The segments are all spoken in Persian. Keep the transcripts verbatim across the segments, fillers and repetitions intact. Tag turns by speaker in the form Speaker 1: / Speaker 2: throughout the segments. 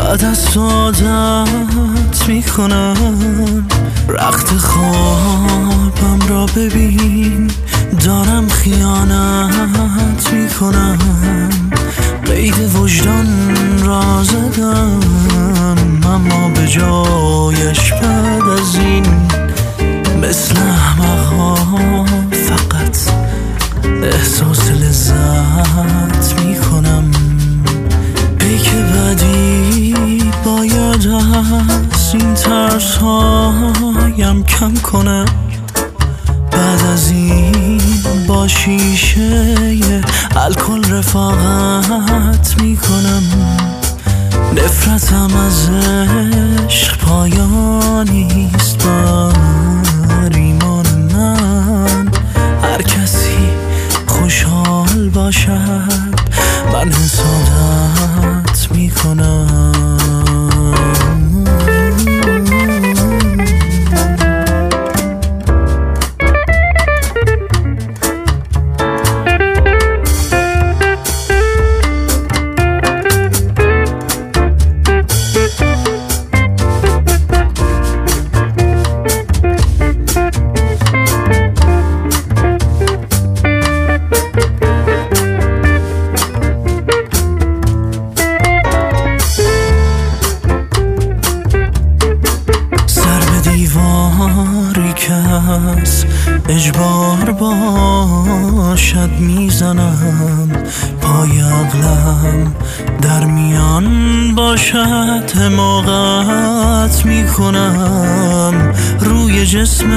Speaker 1: بعد از عادت میکنم رخت خوابم را ببین، دارم خیانت میکنم، قید وجدان را زدم، اما به جایش بعد از این مثل احمق‌ها فقط احساس لذت میکنم. پیک بعدی باید از این ترس هایم کم کنم، بعد از این با شیشه الکل رفاقت میکنم. نفرتم از عشق پایانیست بر ایمان من، هر کسی خوشحال باشد من حسادت میکنم. دیواری که از اجبار باشد میزنم، پای عقلم در میان باشد حماقت میکنم. روی جسم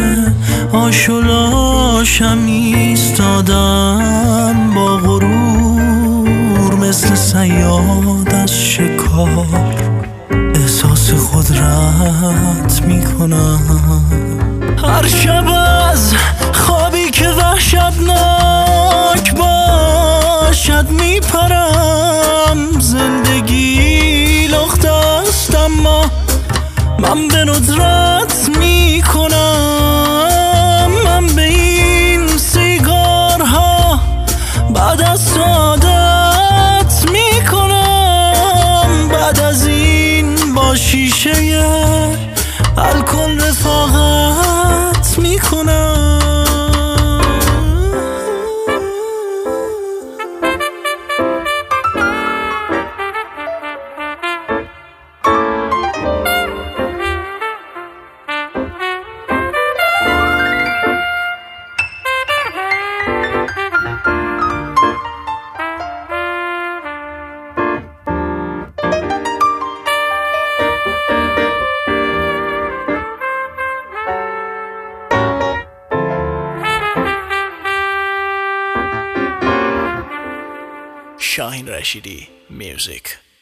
Speaker 1: آشولاشم ایستادم، با غرور مثل صیاد از شکار احساس قدرت میکنم. هر شب از خوابی که وحشتناک باشد میپرم، زندگی لخت است اما من به ندرت میکنم. من به این سیگارها بعد از عادت میکنم، بعد از این با شیشه الکل رفاقت میکنم.
Speaker 2: Shaheen Rashidi Music.